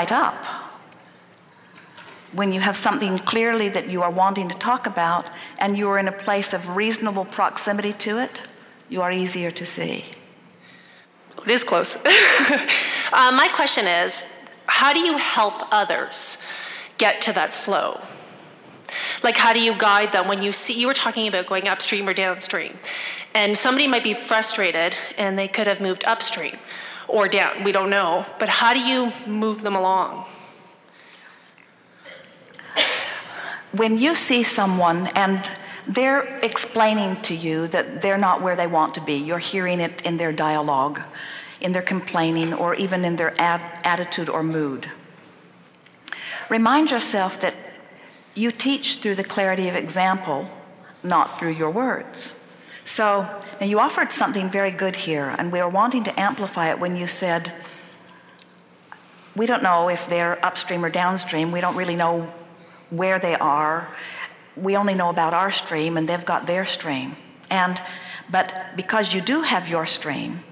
light up. When you have something clearly that you are wanting to talk about and you are in a place of reasonable proximity to it, you are easier to see. It is close. My question is, how do you help others get to that flow? Like, how do you guide them when you were talking about going upstream or downstream, and somebody might be frustrated and they could have moved upstream or down, we don't know, but how do you move them along? When you see someone and they're explaining to you that they're not where they want to be, you're hearing it in their dialogue, in their complaining, or even in their attitude or mood. Remind yourself that you teach through the clarity of example, not through your words. So, now you offered something very good here, and we are wanting to amplify it when you said, we don't know if they're upstream or downstream. We don't really know where they are. We only know about our stream, and they've got their stream. But because you do have your stream,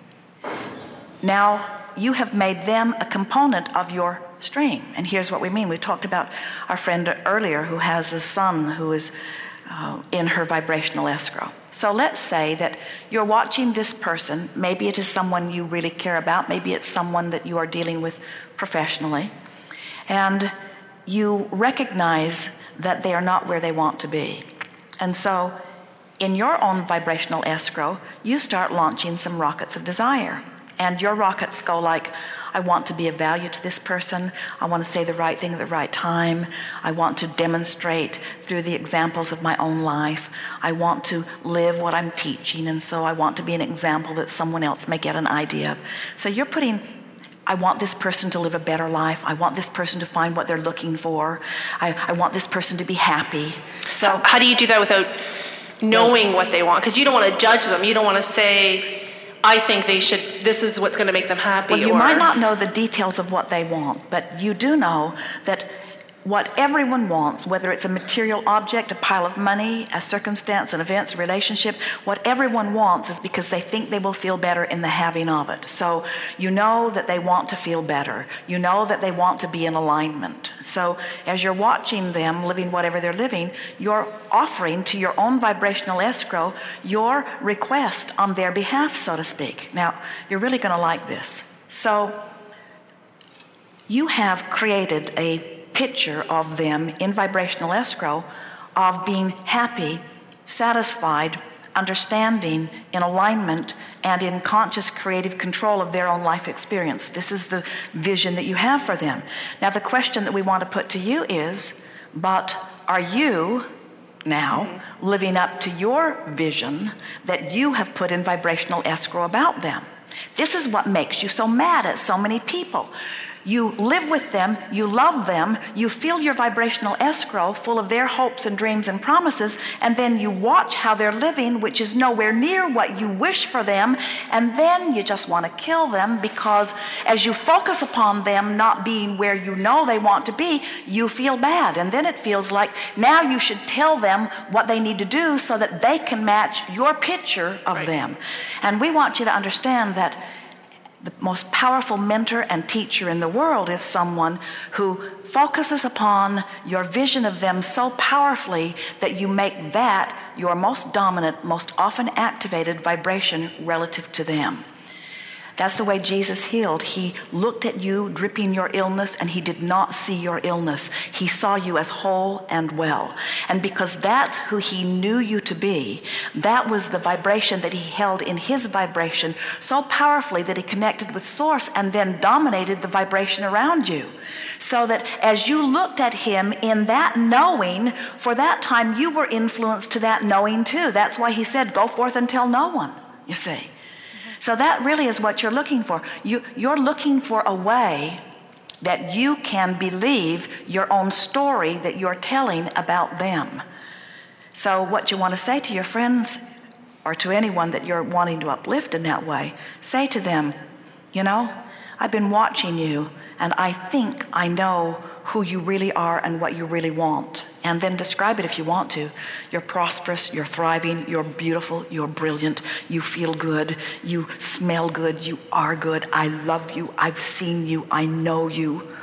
now you have made them a component of your stream. And here's what we mean. We talked about our friend earlier who has a son who is in her vibrational escrow. So let's say that you're watching this person. Maybe it is someone you really care about. Maybe it's someone that you are dealing with professionally. And you recognize that they are not where they want to be. And so in your own vibrational escrow, you start launching some rockets of desire. And your rockets go like, I want to be of value to this person. I want to say the right thing at the right time. I want to demonstrate through the examples of my own life. I want to live what I'm teaching, and so I want to be an example that someone else may get an idea of. So you're putting, I want this person to live a better life. I want this person to find what they're looking for. I want this person to be happy. So how do you do that without knowing what they want? Because you don't want to judge them. You don't want to say, I think they should, this is what's going to make them happy. Well, you might not know the details of what they want, but you do know that what everyone wants, whether it's a material object, a pile of money, a circumstance, an event, a relationship, what everyone wants is because they think they will feel better in the having of it. So you know that they want to feel better. You know that they want to be in alignment. So as you're watching them living whatever they're living, you're offering to your own vibrational escrow your request on their behalf, so to speak. Now, you're really going to like this. So you have created a picture of them in vibrational escrow of being happy, satisfied, understanding, in alignment, and in conscious creative control of their own life experience. This is the vision that you have for them. Now the question that we want to put to you is, but are you now living up to your vision that you have put in vibrational escrow about them? This is what makes you so mad at so many people. You live with them, you love them, you feel your vibrational escrow full of their hopes and dreams and promises, and then you watch how they're living, which is nowhere near what you wish for them, and then you just want to kill them because as you focus upon them not being where you know they want to be, you feel bad. And then it feels like now you should tell them what they need to do so that they can match your picture of them. And we want you to understand that the most powerful mentor and teacher in the world is someone who focuses upon your vision of them so powerfully that you make that your most dominant, most often activated vibration relative to them. That's the way Jesus healed. He looked at you dripping your illness and he did not see your illness. He saw you as whole and well. And because that's who he knew you to be, that was the vibration that he held in his vibration so powerfully that he connected with source and then dominated the vibration around you. So that as you looked at him in that knowing, for that time you were influenced to that knowing too. That's why he said, go forth and tell no one, you see. So that really is what you're looking for. You're looking for a way that you can believe your own story that you're telling about them. So what you want to say to your friends or to anyone that you're wanting to uplift in that way, say to them, you know, I've been watching you and I think I know who you really are and what you really want. And then describe it if you want to. You're prosperous, you're thriving, you're beautiful, you're brilliant, you feel good, you smell good, you are good, I love you, I've seen you, I know you.